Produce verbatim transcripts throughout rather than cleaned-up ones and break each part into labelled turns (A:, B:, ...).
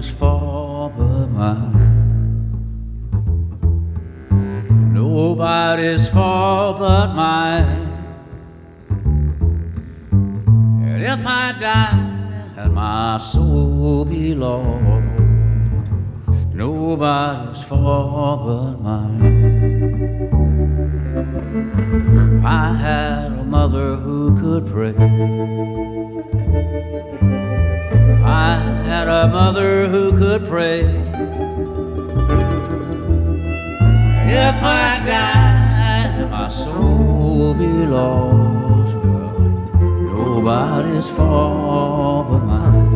A: Nobody's fault but mine. Nobody's fault but mine. And if I die and my soul be lost, nobody's fault but mine. I had a mother who could pray. I had a mother who could pray. If I die, my soul be lost. Well, nobody's fault but mine.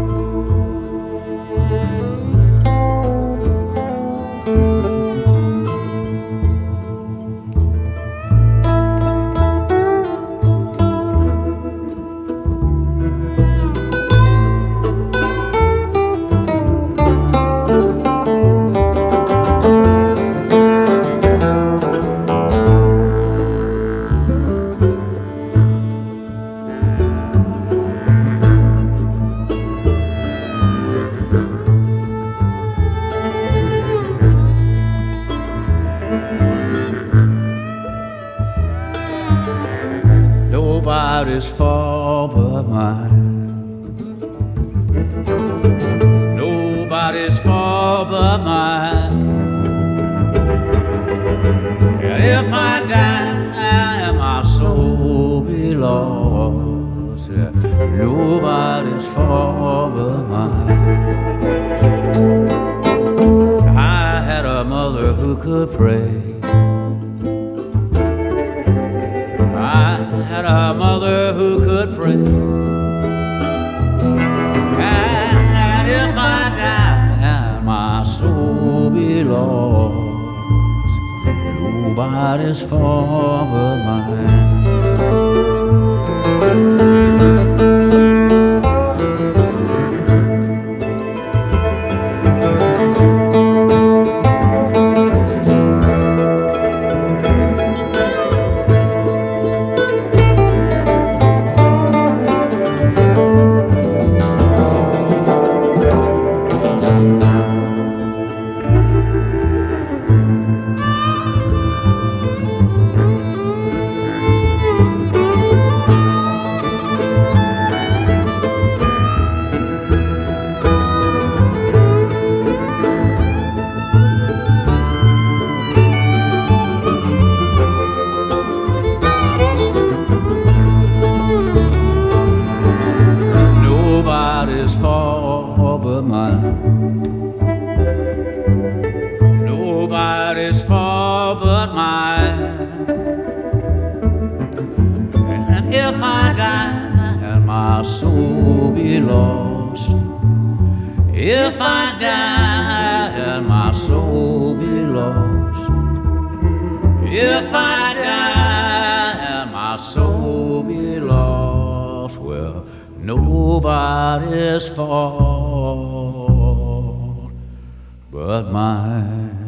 A: Nobody's fault but mine. Nobody's fault but mine. And if I die, my soul be lost. Yeah. Nobody's fault but mine. I had a mother who could pray. I had a mother who could pray. And if I die, my soul be lost. Nobody's fault but mine. Nobody's fault but mine. Nobody's fault but mine. And if I die and my soul be lost, if I die and my soul be lost, if I die and my soul be lost, well, nobody's fault but mine.